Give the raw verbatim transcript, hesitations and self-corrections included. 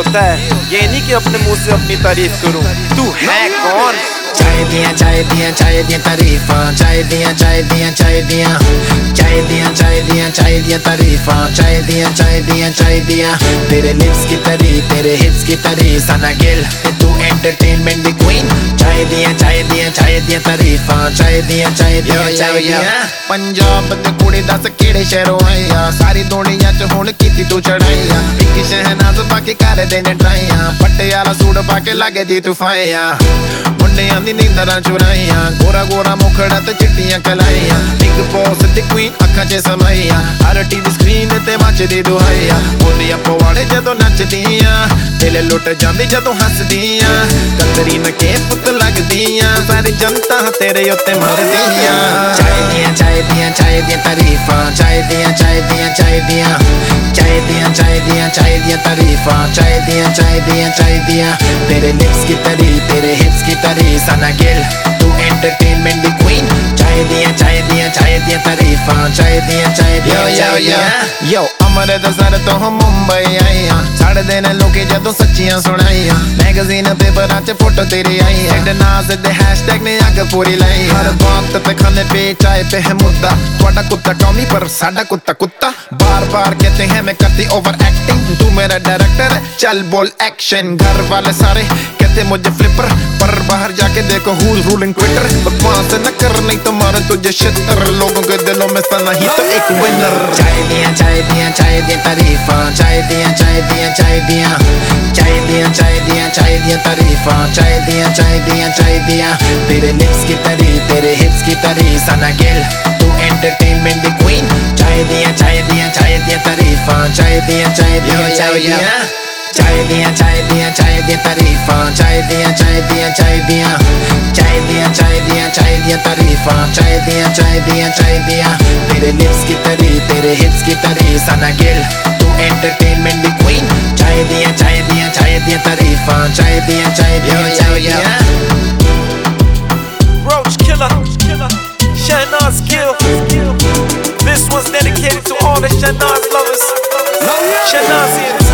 होता है, ये नहीं कि अपने मुंह से अपनी तारीफ करूं। तू है कौन? चाय दिया चाय दिया चाय दिया तारीफा, चाय दिया चाय दिया चाय दिया चाय दिया चाय दिया चाय दिया तारीफा, चाय दिया चाय दिया चाय दिया। तेरे लिप्स की तरी, तेरे हिप्स की तरी, सना गिल तू एंटरटेनमेंट दी क्वीन। चाय दिया चाय दिया चाय दिया तारीफा, चाय दिया चाय दिया चाय दिया। पंजाब दे कुड़ी दस केड़े शहरों आईया, सारी दुनिया च हुण कीती तू चढ़ाईया। इक शहनाज पाके कर देने ट्राइया, पटियाला सूट पाके लागे दी तू फाइया। मुंडियां दी नींदरां चुराइया, गोरा गोरा मुखड़ा ते चिट्टियां कलाइया। बिग बॉस दी क्वीन अखां च समाइया, हर टीवी स्क्रीन ते मचदी दुहाइया। बोलियां पवाड़े जदों नचदियां, दिल लुट जांदी जदों हसदियां। कंदरी न के पुत लगदियां, सारी जनता तेरे उत्ते मरदियां। चाय दिया चाय दिया चाय दिया तारीफा, चाय दिया चाय दिया चाय दिया चाय दिया चाय दिया चाय दिया तारीफा, चाय दिया चाय दिया चाय दिया। तेरे लिप्स की तरी, तेरे हिप्स की तरी, सना गिल तू एंटरटेनमेंट दी क्वीन। चाय दिया चाय दिया चाय दिया तारीफा, चाय दिया चाय दिया चाय दिया। यो अमृतसर तो हम मुंबई आईया, साढ़े दिन लोके जदों सच्चियां सुनाइया। मैगजीन पेपरां च फोटो तेरी आई है, नाज दे हैशटैग ने अग पूरी लाई। हर बात पे खाने पे चाय पे है मुद्दा, ਤੁਹਾਡਾ कुत्ता टॉमी पर साडा कुत्ता कुत्ता। बार बार कहते हैं मैं करती ओवर एक्टिंग, तू मेरा डायरेक्टर है चल बोल एक्शन। घर वाले सारे कहते मुझे फ्लिपर, पर बाहर जाके देखो हु इज रूलिंग ट्विटर। बकवास न कर नहीं तो मारे तुझे छिहत्तर, लोगों के दिलों में सना ही तो एक विनर। चाय दिया चाय दिया चाय दिया तारीफा, चाय दिया चाय दिया चाय दिया चाय दिया चाय दिया चाय दिया तारीफा, चाय दिया चाय दिया चाय दिया। तेरे लिप्स की तरी, तेरे हिप्स की तरी, सना गिल तू एंटरटेनमेंट दी क्वीन। चाय दिया चाय दिया चाय दिया तारीफा, चाय दिया चाय दिया चाय दिया चाय दिया चाय दिया चाय दिया तारीफा, चाय दिया चाय दिया चाय दिया चाय दिया चाय दिया चाय दिया तारीफा, चाय दिया चाय दिया चाय दिया। तेरे लिप्स की तरी, तेरे हिप्स की तरी, सना गिल तू एंटरटेनमेंट दी क्वीन। चाय दिया चाय दिया चाय दिया तारीफा, चाय दिया चाय दिया चाय दिया। Roach Killer, Shahnaz Gill. This one's dedicated to all the Shahnaz lovers. Shahnaz here.